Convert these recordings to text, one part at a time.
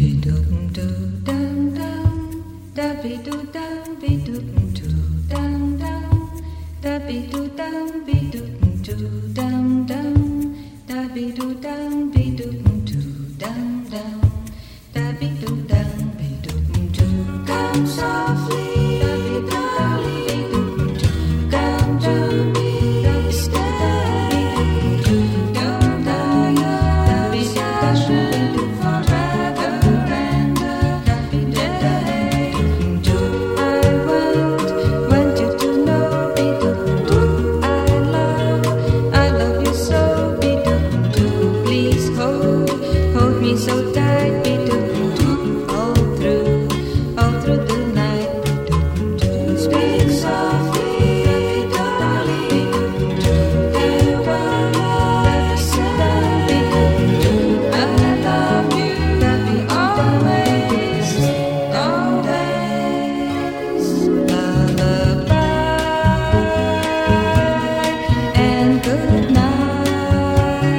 Come softly, come to me, stay. Don't die, be special forever and a day. I want you to know, I love you so. Please hold me so tight. All through the night. Speak softly, darling. Hear what I say. I love you always, always. Lullaby and good night.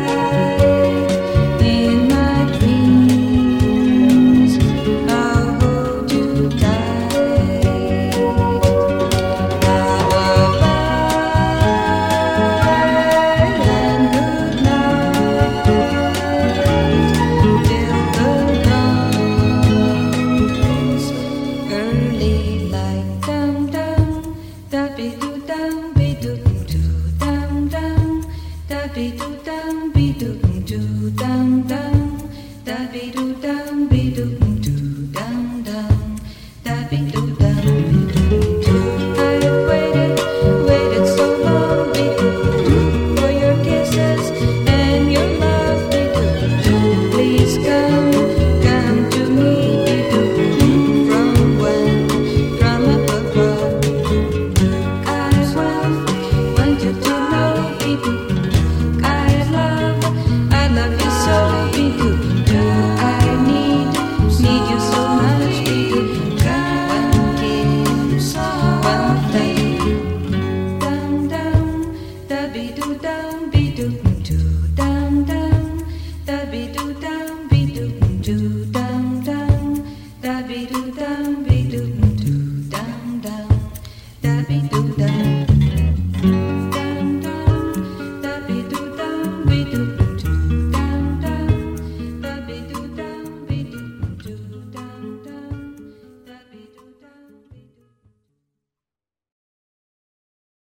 In my dreams, I'll hold you tight. Lullaby and good night till the dawn's early light. Dum dum, da be do dum be do dum dum, da be do dum be do dum dum, da be do dum be do dum dum, da be do dum be do. I have waited so long for your kisses and your love. Please come to me from above. I want you to know, I love you so. I need you so much. One kiss, one flame. Dum dum, da be do dum be do dum dum, da be do dum be do dum dum, da be do dum be do dum dum, da be do dum. Dum dum, da be do dum be do.